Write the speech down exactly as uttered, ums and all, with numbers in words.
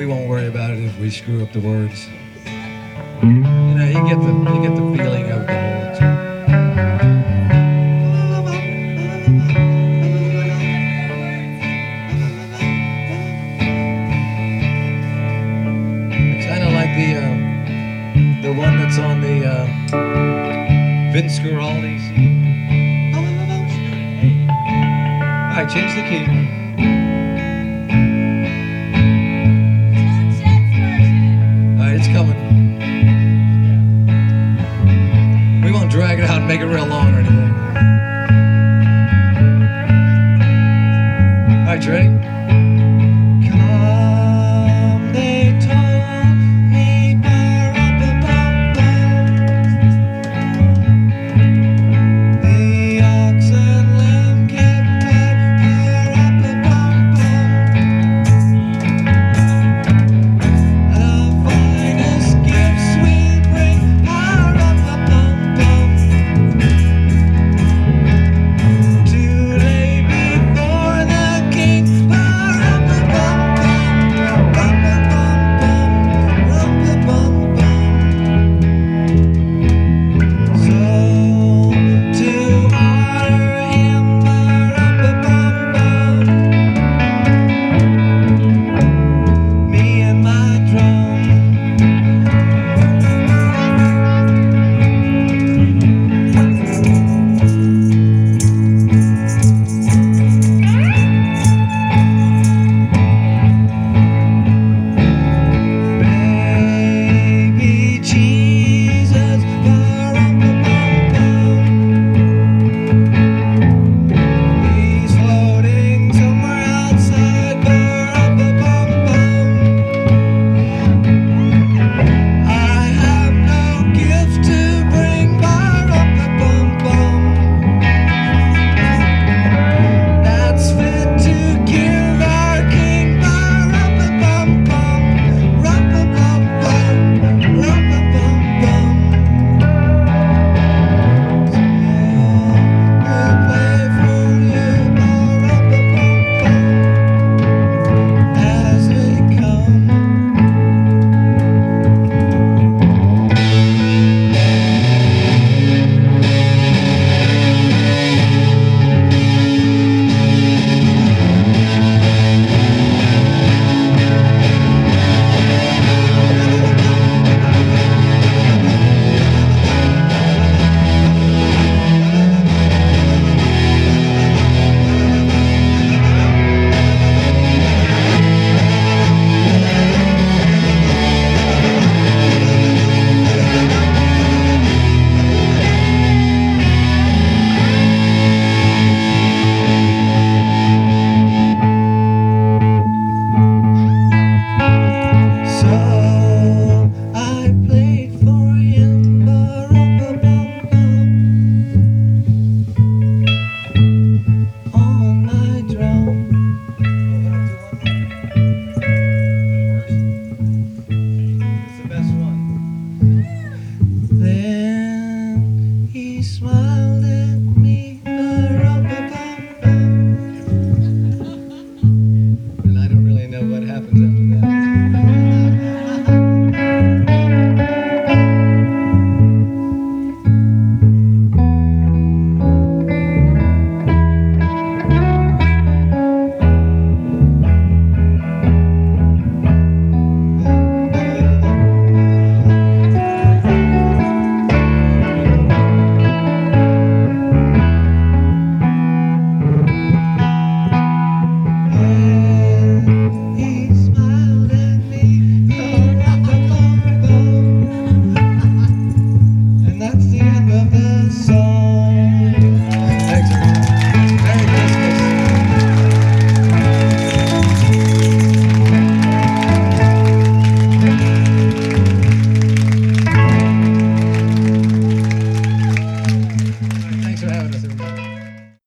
we won't worry about it if we screw up the words. You know, you get the you get the feeling of the whole tune. It's kind of like the uh, the one that's on the uh, Vince Guaraldi C D. All right, change the key. It's coming. We won't drag it out and make it real long or anything. All right, you ready?